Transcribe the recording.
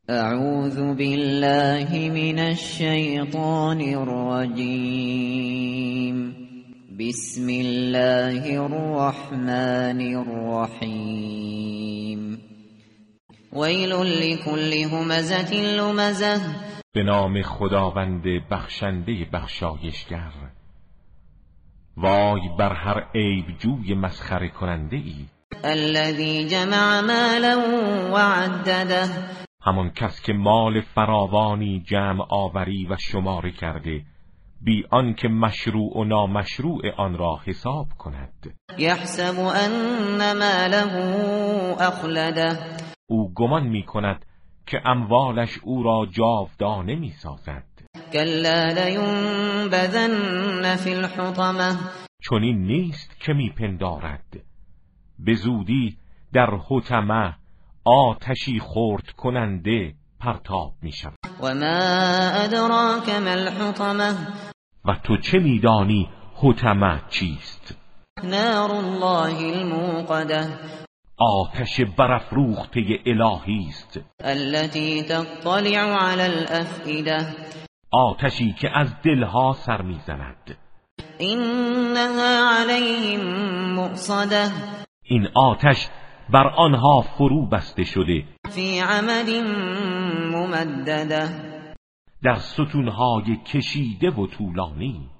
اعوذ بالله من الشیطان الرجیم. بسم الله الرحمن الرحیم. ویل لكل همزة لمزة. به نام خداوند بخشنده بخشایشگر. وای بر هر عیب جوی مسخره کننده ای. الذی جمع مالا وعدده. همان کس که مال فراوانی جمع آوری و شماره کرده، بی آنکه مشروع و نامشروع آن را حساب کند. یحسب ان ماله اخلده. او گمان می کند که اموالش او را جاودانه می سازد. کلا لینبذن فی الحطمه. چنین نیست که می پندارد. به زودی در حطمه، آتشی خرد کننده پرتاب می شود. و ما ادراک ما الحطمه. و تو چه می دانی حطمه چیست؟ نار الله الموقده. آتش برافروخته الهی است. التي تطلع على الافئده. آتشی که از دلها سر می زند. اینها علیهم مؤصده. این آتش بر آنها فرو بسته شده. فی عمد ممدده. در ستونهای کشیده و طولانی.